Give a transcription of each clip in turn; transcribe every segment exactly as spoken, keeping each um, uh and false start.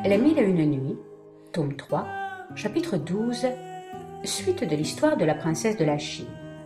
Les Mille et Une Nuits, tome trois, chapitre douze, suite de l'histoire de la princesse de la Chine.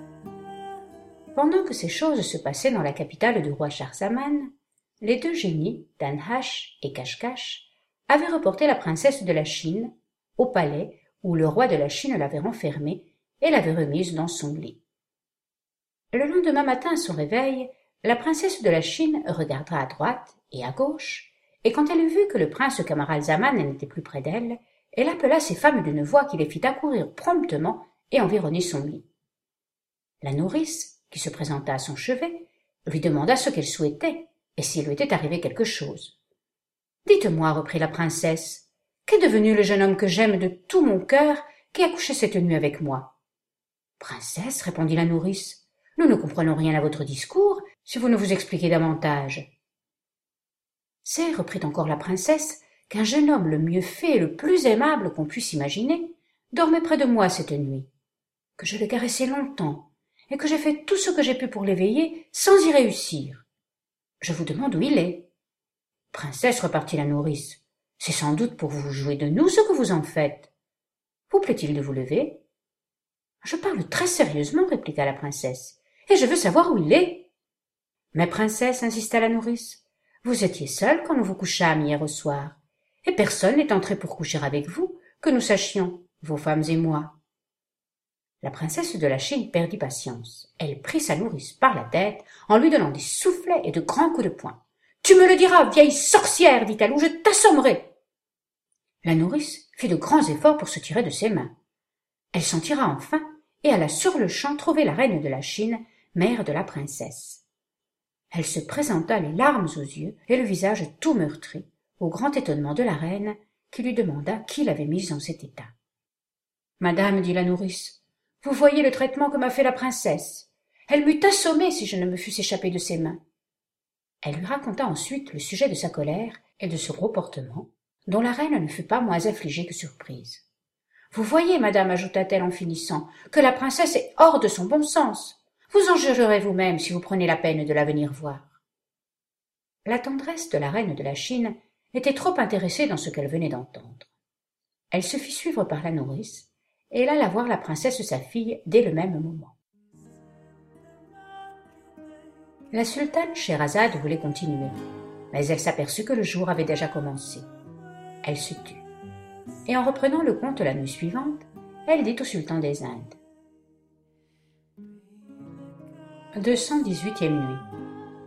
Pendant que ces choses se passaient dans la capitale du roi Schahzaman, les deux génies, Danhasch et Caschcasch, avaient reporté la princesse de la Chine au palais où le roi de la Chine l'avait renfermée et l'avait remise dans son lit. Le lendemain matin à son réveil, la princesse de la Chine regarda à droite et à gauche, et quand elle eut vu que le prince Camaralzaman n'était plus près d'elle, elle appela ses femmes d'une voix qui les fit accourir promptement et environner son lit. La nourrice, qui se présenta à son chevet, lui demanda ce qu'elle souhaitait et s'il lui était arrivé quelque chose. « Dites-moi, reprit la princesse, qu'est devenu le jeune homme que j'aime de tout mon cœur qui a couché cette nuit avec moi ?»« Princesse, répondit la nourrice, nous ne comprenons rien à votre discours si vous ne vous expliquez davantage. »« C'est, reprit encore la princesse, qu'un jeune homme le mieux fait et le plus aimable qu'on puisse imaginer dormait près de moi cette nuit, que je l'ai caressé longtemps et que j'ai fait tout ce que j'ai pu pour l'éveiller sans y réussir. Je vous demande où il est. »« Princesse, repartit la nourrice, c'est sans doute pour vous jouer de nous ce que vous en faites. Vous plaît-il de vous lever ?»« Je parle très sérieusement, répliqua la princesse, et je veux savoir où il est. »« Mais princesse, insista la nourrice, vous étiez seule quand nous vous couchâmes hier au soir, et personne n'est entré pour coucher avec vous, que nous sachions, vos femmes et moi. » La princesse de la Chine perdit patience. Elle prit sa nourrice par la tête en lui donnant des soufflets et de grands coups de poing. « Tu me le diras, vieille sorcière, dit-elle, ou je t'assommerai. » La nourrice fit de grands efforts pour se tirer de ses mains. Elle s'en tira enfin et alla sur-le-champ trouver la reine de la Chine, mère de la princesse. Elle se présenta les larmes aux yeux et le visage tout meurtri, au grand étonnement de la reine, qui lui demanda qui l'avait mise en cet état. « Madame, dit la nourrice, vous voyez le traitement que m'a fait la princesse. Elle m'eût assommée si je ne me fusse échappée de ses mains. » Elle lui raconta ensuite le sujet de sa colère et de son reportement, dont la reine ne fut pas moins affligée que surprise. « Vous voyez, madame, ajouta-t-elle en finissant, que la princesse est hors de son bon sens. Vous en jugerez vous-même si vous prenez la peine de la venir voir. » La tendresse de la reine de la Chine était trop intéressée dans ce qu'elle venait d'entendre. Elle se fit suivre par la nourrice, et elle alla voir la princesse sa fille dès le même moment. La sultane Scheherazade voulait continuer, mais elle s'aperçut que le jour avait déjà commencé. Elle se tut, et en reprenant le conte la nuit suivante, elle dit au sultan des Indes. deux cent dix-huitième nuit.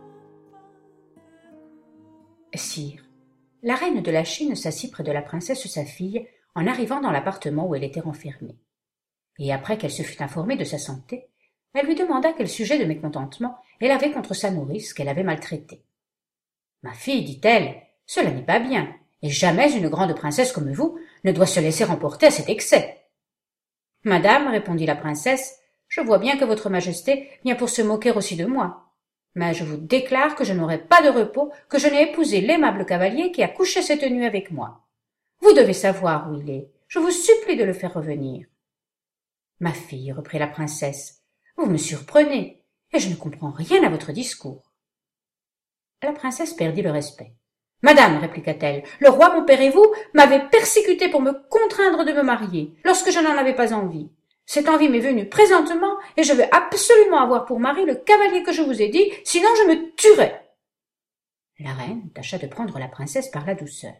Sire, la reine de la Chine s'assit près de la princesse sa fille en arrivant dans l'appartement où elle était renfermée. Et après qu'elle se fut informée de sa santé, elle lui demanda quel sujet de mécontentement elle avait contre sa nourrice qu'elle avait maltraitée. « Ma fille, dit-elle, cela n'est pas bien, et jamais une grande princesse comme vous ne doit se laisser remporter à cet excès. »« Madame, répondit la princesse, je vois bien que votre majesté vient pour se moquer aussi de moi. Mais je vous déclare que je n'aurai pas de repos que je n'ai épousé l'aimable cavalier qui a couché cette nuit avec moi. Vous devez savoir où il est. Je vous supplie de le faire revenir. »« Ma fille, reprit la princesse, vous me surprenez, et je ne comprends rien à votre discours. » La princesse perdit le respect. « Madame, répliqua-t-elle, le roi mon père et vous m'avez persécutée pour me contraindre de me marier, lorsque je n'en avais pas envie. Cette envie m'est venue présentement, et je veux absolument avoir pour mari le cavalier que je vous ai dit, sinon je me tuerai. » La reine tâcha de prendre la princesse par la douceur.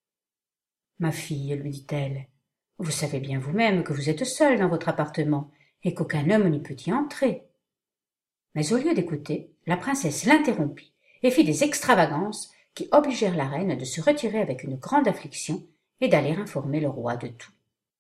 « Ma fille, lui dit-elle, vous savez bien vous-même que vous êtes seule dans votre appartement, et qu'aucun homme n'y peut y entrer. » Mais au lieu d'écouter, la princesse l'interrompit et fit des extravagances qui obligèrent la reine de se retirer avec une grande affliction et d'aller informer le roi de tout.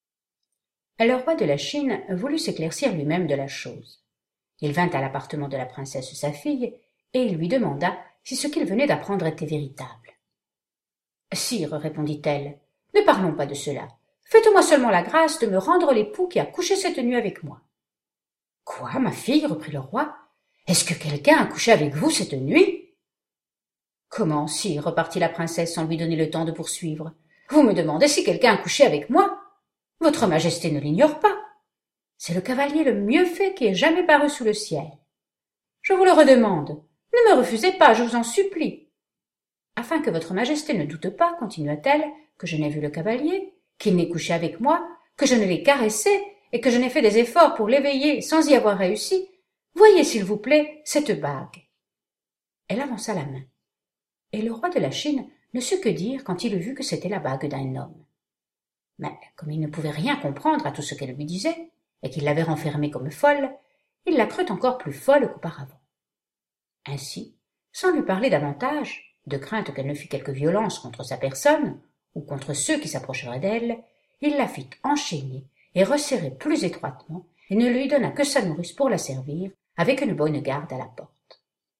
Le roi de la Chine voulut s'éclaircir lui-même de la chose. Il vint à l'appartement de la princesse sa fille, et il lui demanda si ce qu'il venait d'apprendre était véritable. « Sire, répondit-elle, ne parlons pas de cela. Faites-moi seulement la grâce de me rendre l'époux qui a couché cette nuit avec moi. »« Quoi, ma fille, reprit le roi, est-ce que quelqu'un a couché avec vous cette nuit ?»« Comment, sire, repartit la princesse sans lui donner le temps de poursuivre. Vous me demandez si quelqu'un a couché avec moi ? Votre majesté ne l'ignore pas. C'est le cavalier le mieux fait qui ait jamais paru sous le ciel. Je vous le redemande. Ne me refusez pas, je vous en supplie. Afin que votre majesté ne doute pas, continua-t-elle, que je n'ai vu le cavalier, qu'il n'ait couché avec moi, que je ne l'ai caressé et que je n'ai fait des efforts pour l'éveiller sans y avoir réussi, voyez s'il vous plaît cette bague. » Elle avança la main, et le roi de la Chine ne sut que dire quand il eut vu que c'était la bague d'un homme. Mais comme il ne pouvait rien comprendre à tout ce qu'elle lui disait, et qu'il l'avait renfermée comme folle, il la crut encore plus folle qu'auparavant. Ainsi, sans lui parler davantage, de crainte qu'elle ne fît quelque violence contre sa personne, ou contre ceux qui s'approcheraient d'elle, il la fit enchaîner et resserrer plus étroitement, et ne lui donna que sa nourrice pour la servir, avec une bonne garde à la porte.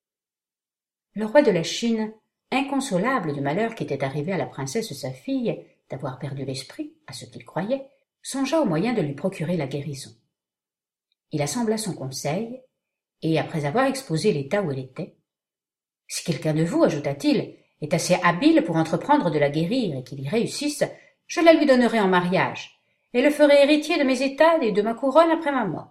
Le roi de la Chine, inconsolable du malheur qui était arrivé à la princesse sa fille, d'avoir perdu l'esprit, à ce qu'il croyait, songea au moyen de lui procurer la guérison. Il assembla son conseil, et après avoir exposé l'état où elle était, « Si quelqu'un de vous, ajouta-t-il, est assez habile pour entreprendre de la guérir et qu'il y réussisse, je la lui donnerai en mariage, et le ferai héritier de mes états et de ma couronne après ma mort. »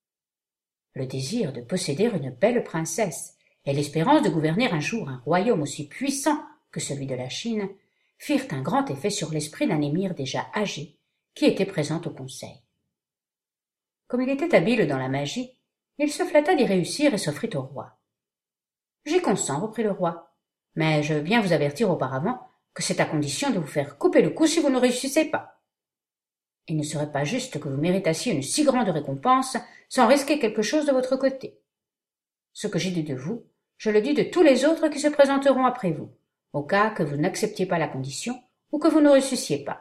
Le désir de posséder une belle princesse et l'espérance de gouverner un jour un royaume aussi puissant que celui de la Chine firent un grand effet sur l'esprit d'un émir déjà âgé qui était présent au conseil. Comme il était habile dans la magie, il se flatta d'y réussir et s'offrit au roi. « J'y consens, reprit le roi, mais je veux bien vous avertir auparavant que c'est à condition de vous faire couper le cou si vous ne réussissez pas. Il ne serait pas juste que vous méritassiez une si grande récompense sans risquer quelque chose de votre côté. Ce que j'ai dit de vous, je le dis de tous les autres qui se présenteront après vous, au cas que vous n'acceptiez pas la condition ou que vous ne réussissiez pas. »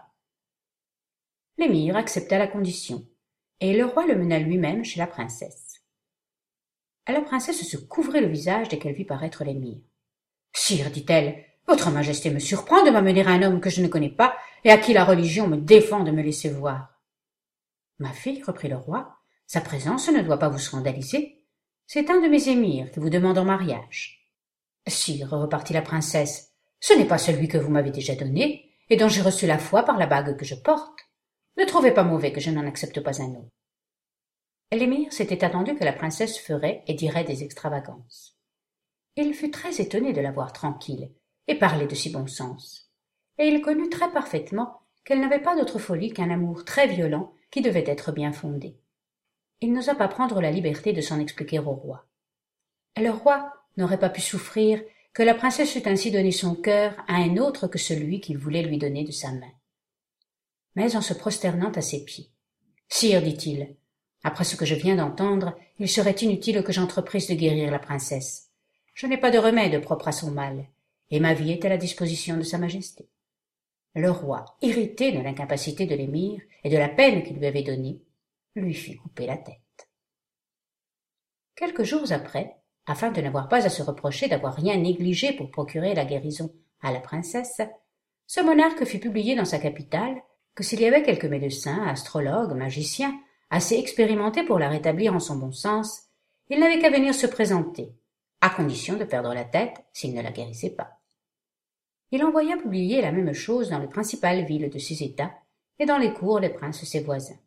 L'émir accepta la condition, et le roi le mena lui-même chez la princesse. La princesse se couvrit le visage dès qu'elle vit paraître l'émir. « Sire, dit-elle, votre majesté me surprend de m'amener un homme que je ne connais pas et à qui la religion me défend de me laisser voir. »« Ma fille, reprit le roi, sa présence ne doit pas vous scandaliser. C'est un de mes émirs qui vous demande en mariage. »« Sire, repartit la princesse, ce n'est pas celui que vous m'avez déjà donné et dont j'ai reçu la foi par la bague que je porte. Ne trouvez pas mauvais que je n'en accepte pas un autre. » L'émir s'était attendu que la princesse ferait et dirait des extravagances. Il fut très étonné de la voir tranquille et parler de si bon sens, et il connut très parfaitement qu'elle n'avait pas d'autre folie qu'un amour très violent qui devait être bien fondé. Il n'osa pas prendre la liberté de s'en expliquer au roi. Le roi n'aurait pas pu souffrir que la princesse eût ainsi donné son cœur à un autre que celui qu'il voulait lui donner de sa main. Mais en se prosternant à ses pieds, « Sire, dit-il, après ce que je viens d'entendre, il serait inutile que j'entreprisse de guérir la princesse. Je n'ai pas de remède propre à son mal, et ma vie est à la disposition de sa majesté. » Le roi, irrité de l'incapacité de l'émir et de la peine qu'il lui avait donnée, lui fit couper la tête. Quelques jours après, afin de n'avoir pas à se reprocher d'avoir rien négligé pour procurer la guérison à la princesse, ce monarque fit publier dans sa capitale que s'il y avait quelques médecins, astrologues, magiciens, assez expérimentés pour la rétablir en son bon sens, il n'avait qu'à venir se présenter, à condition de perdre la tête s'il ne la guérissait pas. Il envoya publier la même chose dans les principales villes de ses États et dans les cours des princes ses voisins.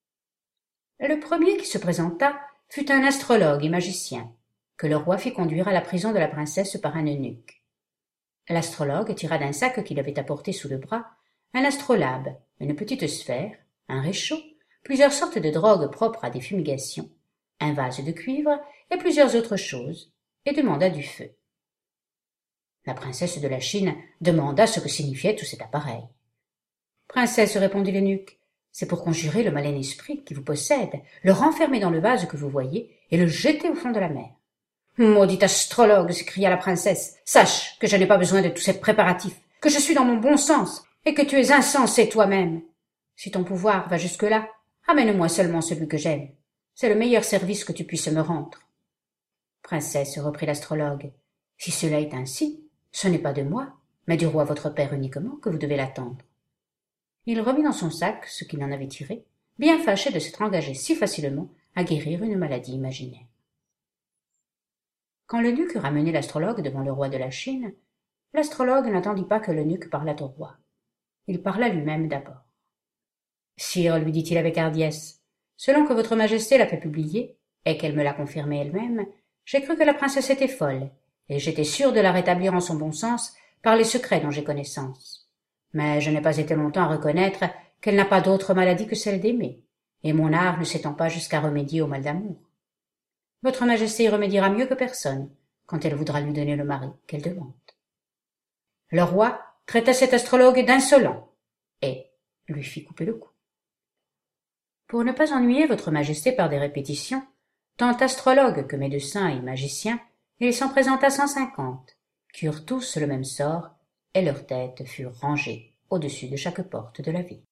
Le premier qui se présenta fut un astrologue et magicien, que le roi fit conduire à la prison de la princesse par un eunuque. L'astrologue tira d'un sac qu'il avait apporté sous le bras un astrolabe, une petite sphère, un réchaud, plusieurs sortes de drogues propres à des fumigations, un vase de cuivre et plusieurs autres choses, et demanda du feu. La princesse de la Chine demanda ce que signifiait tout cet appareil. « Princesse, répondit l'eunuque, c'est pour conjurer le malin esprit qui vous possède, le renfermer dans le vase que vous voyez et le jeter au fond de la mer. »« Maudit astrologue, s'écria la princesse, sache que je n'ai pas besoin de tous ces préparatifs, que je suis dans mon bon sens, et que tu es insensé toi-même. Si ton pouvoir va jusque-là, amène-moi seulement celui que j'aime. C'est le meilleur service que tu puisses me rendre. »« Princesse, reprit l'astrologue, si cela est ainsi, ce n'est pas de moi, mais du roi votre père uniquement que vous devez l'attendre. » Il remit dans son sac ce qu'il en avait tiré, bien fâché de s'être engagé si facilement à guérir une maladie imaginaire. Quand l'eunuque eut ramené l'astrologue devant le roi de la Chine, l'astrologue n'attendit pas que l'eunuque parlât au roi. Il parla lui-même d'abord. « Sire, lui dit-il avec hardiesse, selon que votre majesté l'a fait publier, et qu'elle me l'a confirmé elle-même, j'ai cru que la princesse était folle, et j'étais sûr de la rétablir en son bon sens par les secrets dont j'ai connaissance. Mais je n'ai pas été longtemps à reconnaître qu'elle n'a pas d'autre maladie que celle d'aimer, et mon art ne s'étend pas jusqu'à remédier au mal d'amour. Votre Majesté y remédiera mieux que personne, quand elle voudra lui donner le mari qu'elle demande. » Le roi traita cet astrologue d'insolent, et lui fit couper le cou. Pour ne pas ennuyer votre Majesté par des répétitions, tant astrologues que médecins et magiciens, il s'en présenta cent cinquante, qui eurent tous le même sort, et leurs têtes furent rangées au-dessus de chaque porte de la ville.